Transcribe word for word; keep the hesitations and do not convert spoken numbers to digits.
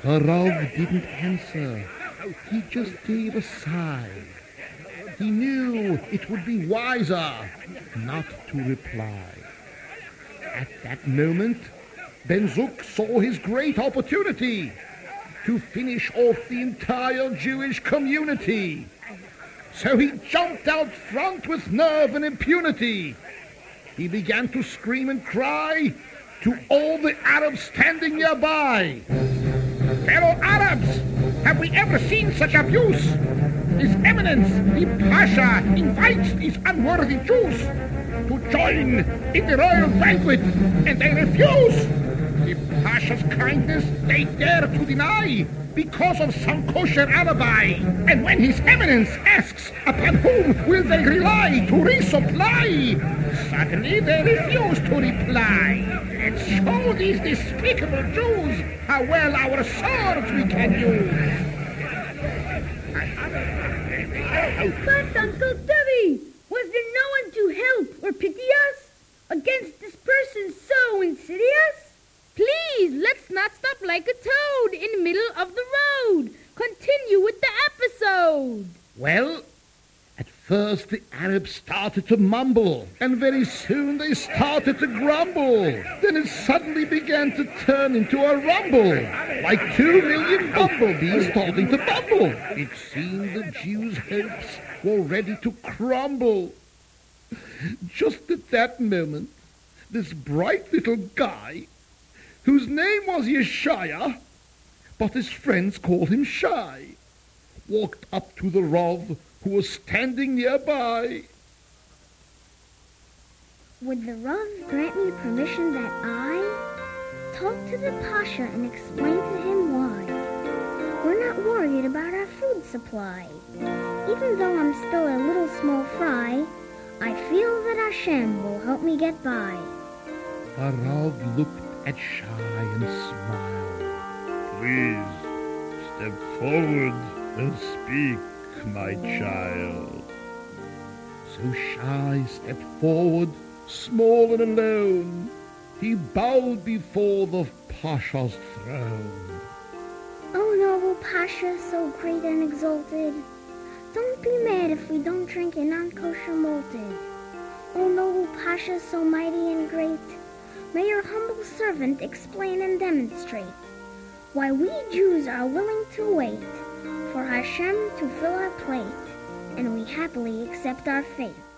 The Rav didn't answer. He just gave a sigh. He knew it would be wiser not to reply. At that moment, Ben Zuk saw his great opportunity to finish off the entire Jewish community. So he jumped out front with nerve and impunity. He began to scream and cry to all the Arabs standing nearby. "Fellow Arabs, have we ever seen such abuse? His Eminence, the Pasha, invites these unworthy Jews to join in the royal banquet, and they refuse. The Pasha's kindness they dare to deny because of some kosher alibi. And when His Eminence asks upon whom will they rely to resupply, suddenly they refuse to reply. Let's show these despicable Jews how well our swords we can use." But, Uncle Debbie, was there no one to help or pity us against this person so insidious? Please, let's not stop like a toad in the middle of the road. Continue with the episode. Well, at first the Arabs started to mumble, and very soon they started to grumble. Then it suddenly began to turn into a rumble, like two million bumblebees starting to bumble. It seemed the Jews' hopes were ready to crumble. Just at that moment, this bright little guy, whose name was Yeshaya, but his friends called him Shy, walked up to the Rav, who was standing nearby. "Would the Rav grant me permission that I talk to the Pasha and explain to him why we're not worried about our food supply? Even though I'm still a little small fry, I feel that Hashem will help me get by." The Rav looked at Shy and smiled. "Please, step forward and speak, my child." So Shy stepped forward, small and alone. He bowed before the Pasha's throne. "Oh, noble Pasha, so great and exalted, don't be mad if we don't drink a non-kosher malted. Oh, noble Pasha, so mighty and great, may your humble servant explain and demonstrate why we Jews are willing to wait for Hashem to fill our plate, and we happily accept our fate."